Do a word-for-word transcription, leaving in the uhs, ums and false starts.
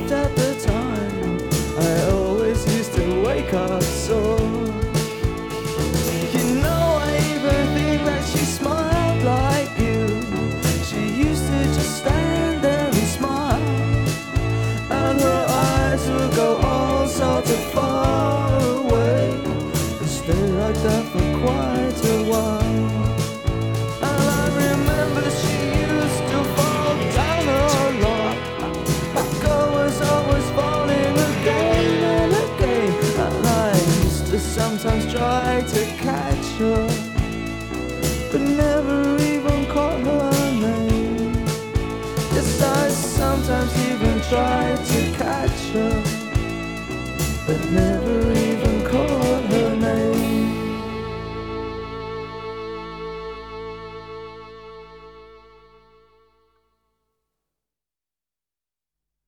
laughed at the time. I always used to wake up sore. You know, I even think that she smiled like you. She used to just stand there and smile, and her eyes would go all sorts of far away and stay like that for quite a while. And I remember she used to fall down a lot. The girl was always falling again and again, and I used to sometimes try to catch her, but never even caught her name. Yes, I sometimes even tried to